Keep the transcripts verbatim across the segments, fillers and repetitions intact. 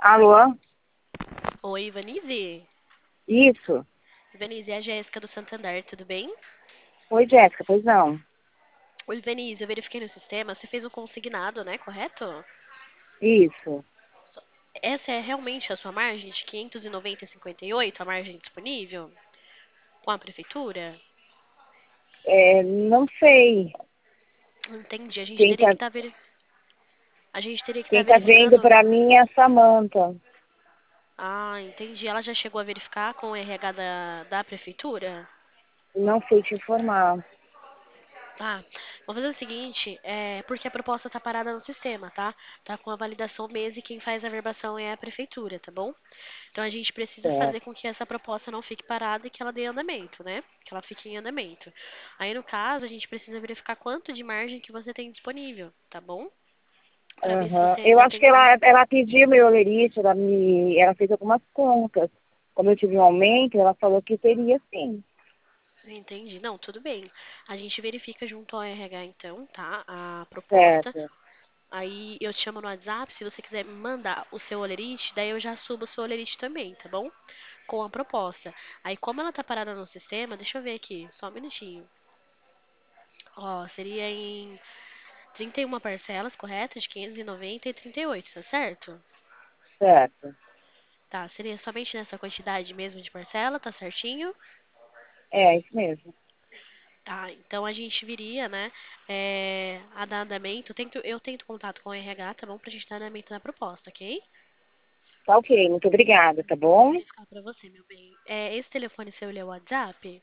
Alô? Oi, Ivanise. Isso. Ivanise, é a Jéssica do Santander, tudo bem? Oi, Jéssica, pois não. Oi, Ivanise, eu verifiquei no sistema, você fez o consignado, né, correto? Isso. Essa é realmente a sua margem de quinhentos e noventa e cinquenta e oito, a margem disponível com a prefeitura? É, não sei. Entendi, a gente Quem teria que tá, estar veri... a gente teria que estar quem tá vendo verificando. pra mim é a Samanta. Ah, entendi. Ela já chegou a verificar com o R H da, da prefeitura? Não sei te informar. Tá. Vamos fazer o seguinte, é, porque a proposta tá parada no sistema, tá? Tá com a validação mês e quem faz a verbação é a prefeitura, tá bom? Então a gente precisa fazer Certo. com que essa proposta não fique parada e que ela dê andamento, né? Que ela fique em andamento. Aí no caso, a gente precisa verificar quanto de margem que você tem disponível, tá bom? Pra ver se Aham. você Eu ainda acho que tem um. ela, ela pediu meu olerite, ela me, ela fez algumas contas. Como eu tive um aumento, ela falou que teria sim. Entendi. Não, tudo bem. A gente verifica junto ao R H então, tá? A proposta. Certo. Aí eu te chamo no WhatsApp, se você quiser me mandar o seu olerite, daí eu já subo o seu olerite também, tá bom? Com a proposta. Aí como ela tá parada no sistema, deixa eu ver aqui, só um minutinho. Ó, seria em trinta e uma parcelas, correto? De quinhentos e noventa e trinta e oito, tá certo? Certo. Tá, seria somente nessa quantidade mesmo de parcela, tá certinho? É, isso mesmo. Tá, então a gente viria, né, é, a dar andamento. Tento, eu tento contato com o R H, tá bom? Pra gente dar andamento na proposta, ok? Tá ok, muito obrigada, tá Vou bom? verificar pra você, meu bem. É, esse telefone seu ele é o WhatsApp?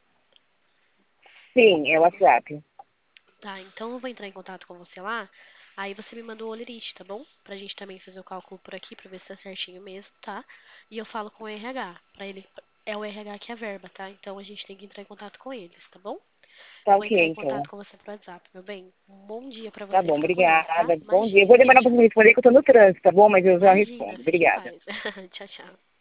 Sim, é o WhatsApp. Tá, então eu vou entrar em contato com você lá. Aí você me manda o olerite, tá bom? Pra gente também fazer o cálculo por aqui, pra ver se tá certinho mesmo, tá? E eu falo com o R H, pra ele... É o R H que é a verba, tá? Então a gente tem que entrar em contato com eles, tá bom? Tá Vou ok, entrar em então. contato com você pro WhatsApp, meu bem. Um bom dia pra Tá você, bom, fica com Deus, tá? obrigada. Bom dia. Eu vou Imagina, demorar tchau, pra tchau. me responder que eu tô no trânsito, tá bom? Mas eu já Imagina, respondo. fique em Obrigada. paz. Tchau, tchau.